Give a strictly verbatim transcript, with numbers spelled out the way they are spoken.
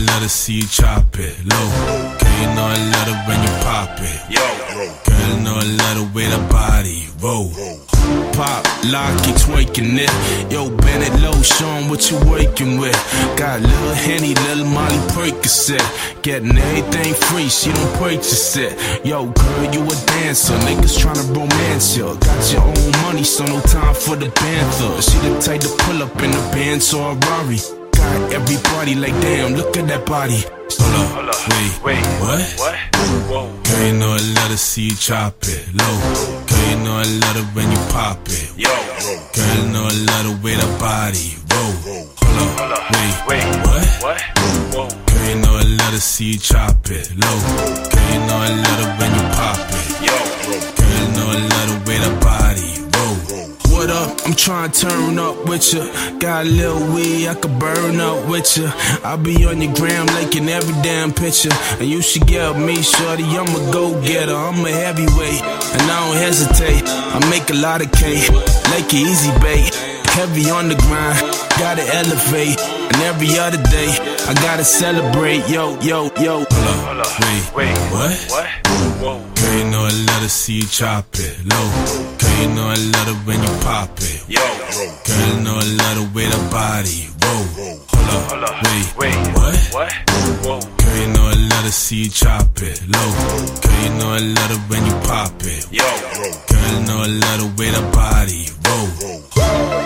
love to see you chop it low. Girl, you know I love it when you pop it. Yo, girl, you know I love the way the body roll. Pop, lock, you twerking it. Yo, bend it low, show 'em what you working with. Got little Henny, little Molly Percocet. Getting everything free, she don't purchase it. Yo, girl, you a dancer, niggas tryna romance ya. Got your own money, so no time for the banther. She the type to pull up in a Benz or a Rari. Got everybody like, damn, look at that body. Hold up, Hold up. wait, wait, what? What? Whoa. Girl, you know I love to see you chop it low. Girl, you know I love it when you pop it. Yo, girl, you know I love the way the body roll. Hold up, Hold up. wait, wait, what? What? Whoa. Girl, you know I love to see you chop it low. Girl, you know I love it when you pop it. Yo, girl, you know I love the way the body roll. What up? I'm tryna turn up with ya. Got a little weed, I could burn up with ya. I'll be on your gram liking every damn picture. And you should get me, shorty, I'm a go-getter. I'm a heavyweight, and I don't hesitate. I make a lot of cake, like an easy bait. Heavy on the grind, gotta elevate. And every other day, I gotta celebrate. Yo, yo, yo. Hold up, Hold up. wait, wait, what? What? Whoa. Girl, you know I love to see you chop it low. Girl, you know I love it when you pop it. Yo, girl, you know I love the way the body roll. Hold up, Hold up. wait, wait, what? What? Whoa. Girl, you know I love to see you chop it low. Girl, you know I love it when you pop it. Yo, girl, you know I love the way the body roll.